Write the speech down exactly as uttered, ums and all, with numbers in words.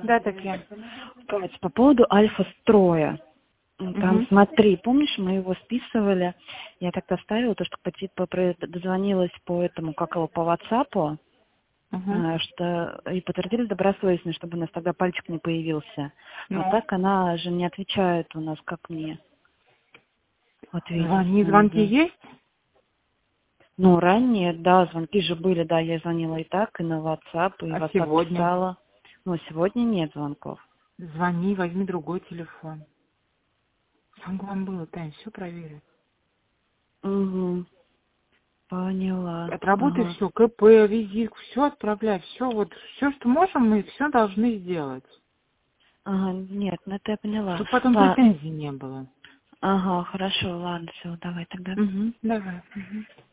Да, Татьяна. Кать, по поводу Альфа-строя. Там, Угу. смотри, помнишь, мы его списывали, я так оставила, то, что по, типа, про- дозвонилась по этому, как его, по WhatsApp, Угу. а, что и подтвердили добросовестно, чтобы у нас тогда пальчик не появился. А Ну, так она же не отвечает у нас, как мне ответить звони, звонки надо. есть? Ну, ранее, да, звонки же были, да, я звонила и так, и на WhatsApp, и в А WhatsApp сегодня? писала. Но сегодня нет звонков. Звони, возьми другой телефон. Там вам было, Тань, все проверю. Угу, поняла. Отработай Ага. все, КП, визит, все отправляй, все, вот, все, что можем, мы все должны сделать. Ага, нет, ну это я поняла. Чтобы потом Ла- претензий не было. Ага, хорошо, ладно, все, давай тогда. Угу, давай. Угу.